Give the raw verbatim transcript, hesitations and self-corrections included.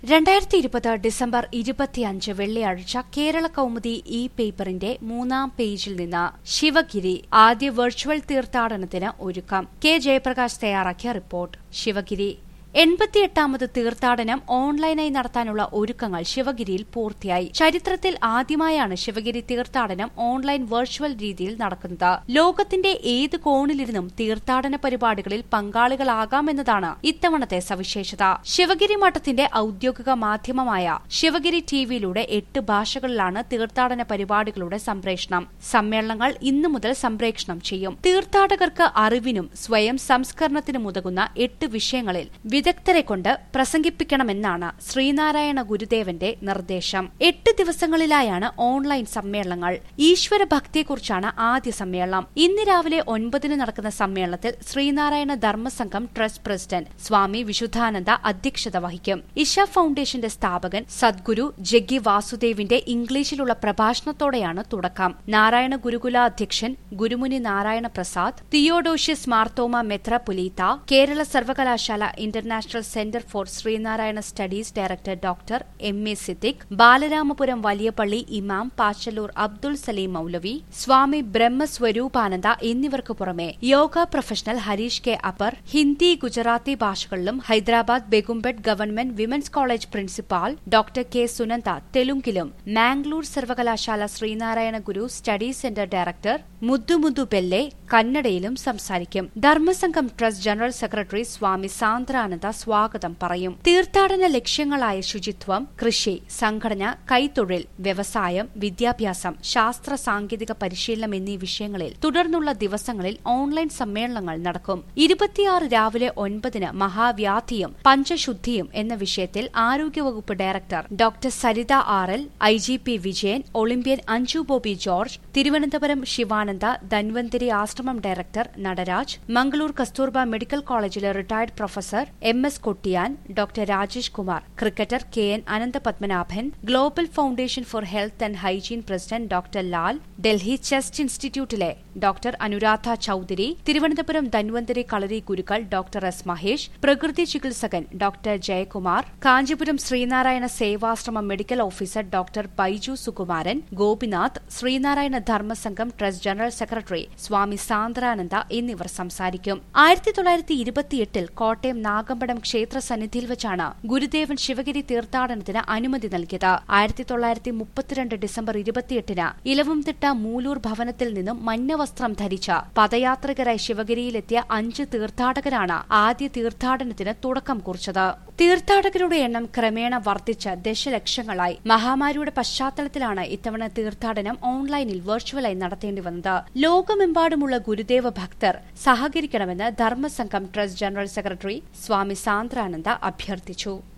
രണ്ടായിരത്തി ഇരുപത് ഡിസംബർ ഇരുപത്തിയഞ്ച് വെള്ളിയാഴ്ച കേരള കൗമുദി ഇ പേപ്പറിന്റെ മൂന്നാം പേജിൽ നിന്ന് ശിവഗിരി ആദ്യ വെർച്വൽ തീർത്ഥാടനത്തിന് ഒരുക്കം. കെ ജയപ്രകാശ് തയ്യാറാക്കിയ റിപ്പോർട്ട്. ശിവഗിരി എൺപത്തിയെട്ടാമത് തീർത്ഥാടനം ഓൺലൈനായി നടത്താനുള്ള ഒരുക്കങ്ങൾ ശിവഗിരിയിൽ പൂർത്തിയായി. ചരിത്രത്തിൽ ആദ്യമായാണ് ശിവഗിരി തീർത്ഥാടനം ഓൺലൈൻ വെർച്വൽ രീതിയിൽ നടക്കുന്നത്. ലോകത്തിന്റെ ഏത് കോണിലിരുന്നും തീർത്ഥാടന പരിപാടികളിൽ പങ്കാളികളാകാമെന്നതാണ് ഇത്തവണത്തെ സവിശേഷത. ശിവഗിരി മഠത്തിന്റെ ഔദ്യോഗിക മാധ്യമമായ ശിവഗിരി ടിവിയിലൂടെ എട്ട് ഭാഷകളിലാണ് തീർത്ഥാടന പരിപാടികളുടെ സംപ്രേഷണം. സമ്മേളനങ്ങൾ ഇന്നു മുതൽ സംപ്രേഷണം ചെയ്യും. തീർത്ഥാടകർക്ക് അറിവിനും സ്വയം സംസ്കരണത്തിനുമുതകുന്ന എട്ട് വിഷയങ്ങളിൽ വിദഗ്ധരെ കൊണ്ട് പ്രസംഗിപ്പിക്കണമെന്നാണ് ശ്രീനാരായണ ഗുരുദേവന്റെ നിർദ്ദേശം. എട്ട് ദിവസങ്ങളിലായാണ് ഓൺലൈൻ സമ്മേളനങ്ങൾ. ഈശ്വര ഭക്തിയെക്കുറിച്ചാണ് ആദ്യ സമ്മേളനം. ഇന്ന് രാവിലെ ഒൻപതിന് നടക്കുന്ന സമ്മേളനത്തിൽ ശ്രീനാരായണ ധർമ്മസംഘം ട്രസ്റ്റ് പ്രസിഡന്റ് സ്വാമി വിശുദ്ധാനന്ദ അധ്യക്ഷത വഹിക്കും. ഇഷ ഫൌണ്ടേഷന്റെ സ്ഥാപകൻ സദ്ഗുരു ജഗ്ഗി വാസുദേവിന്റെ ഇംഗ്ലീഷിലുള്ള പ്രഭാഷണത്തോടെയാണ് തുടക്കം. നാരായണ ഗുരുകുല അധ്യക്ഷൻ ഗുരുമുനി നാരായണ പ്രസാദ്, തിയോഡോഷ്യസ് മാർത്തോമ മെത്രാപ്പൊലീത്ത, കേരള സർവകലാശാല international centre for Sreenarayana studies director doctor M A Siddique, Balaramapuram Valiyapalli ഇമാം പാച്ചല്ലൂർ അബ്ദുൾ സലീം മൌലവി, സ്വാമി ബ്രഹ്മസ്വരൂപാനന്ദ എന്നിവർക്ക് പുറമെ യോഗ പ്രൊഫഷണൽ ഹരീഷ് കെ അപ്പർ ഹിന്ദി, ഗുജറാത്തി ഭാഷകളിലും Hyderabad Begumpet government women's college principal doctor K Sunanda തെലുങ്കിലും, മാംഗ്ലൂർ സർവകലാശാല Sreenarayana Guru studies centre director Muddumuddu Belle കന്നഡയിലും സംസാരിക്കും. Dharmasangham trust general secretary Swami Sandrananda സ്വാഗതം പറയും. തീർത്ഥാടന ലക്ഷ്യങ്ങളായ ശുചിത്വം, കൃഷി, സംഘടന, കൈത്തൊഴിൽ, വ്യവസായം, വിദ്യാഭ്യാസം, ശാസ്ത്ര സാങ്കേതിക പരിശീലനം എന്നീ വിഷയങ്ങളിൽ തുടർന്നുള്ള ദിവസങ്ങളിൽ ഓൺലൈൻ സമ്മേളനങ്ങൾ നടക്കും. ഇരുപത്തിയാറ് രാവിലെ ഒൻപതിന് മഹാവ്യാധിയും പഞ്ചശുദ്ധിയും എന്ന വിഷയത്തിൽ ആരോഗ്യവകുപ്പ് director doctor Saritha R L, I G P Vijayan, Olympian Anju Bobby George, Thiruvananthapuram Sivananda Dhanwantari ashram director Nataraj, Mangalore Kasturba medical കോളേജിലെ retired professor M S Kotian, doctor Rajesh Kumar, cricketer K N Ananthapadmanabhan, global foundation for health and hygiene president doctor Lal, Delhi chest ഇൻസ്റ്റിറ്റ്യൂട്ടിലെ doctor Anuradha Chaudhary, Thiruvananthapuram Dhanwantari Kalari Gurukkal doctor S Mahesh, പ്രകൃതി ചികിത്സകൻ doctor Jayakumar, Kanchipuram Sreenarayana Sevashram medical officer doctor Baiju Sukumaran, Gopinath, Sreenarayana Dharmasangham trust general secretary Swami Sandrananda എന്നിവർ സംസാരിക്കും. ആയിരത്തി തൊള്ളായിരത്തി ഇരുപത്തിയെട്ടിൽ കോട്ടയം നാഗമ്പടം ക്ഷേത്ര സന്നിധിയിൽ വെച്ചാണ് ഗുരുദേവൻ ശിവഗിരി തീർത്ഥാടനത്തിന് അനുമതി നൽകിയത്. ആയിരത്തി തൊള്ളായിരത്തി മുപ്പത്തിരണ്ട് ഡിസംബർ ഇരുപത്തിയെട്ടിന് ഇലവുംതിട്ട മൂലൂർ ഭവനത്തിൽ നിന്നും മഞ്ഞവസ്ത്രം ധരിച്ച പദയാത്രികരായി ശിവഗിരിയിലെത്തിയ അഞ്ച് തീർത്ഥാടകരാണ് ആദ്യ തീർത്ഥാടനത്തിന് തുടക്കം കുറിച്ചത്. തീർത്ഥാടകരുടെ എണ്ണം ക്രമേണ വർദ്ധിച്ച് ദശലക്ഷങ്ങളായി. മഹാമാരിയുടെ പശ്ചാത്തലത്തിലാണ് ഇത്തവണ തീർത്ഥാടനം ഓൺലൈനിൽ വെർച്വലായി നടത്തേണ്ടി വന്നത്. ലോകമെമ്പാടുമുള്ള ഗുരുദേവ ഭക്തർ സഹകരിക്കണമെന്ന് Dharmasangham trust general secretary Swami Sandrananda അഭ്യർത്ഥിച്ചു.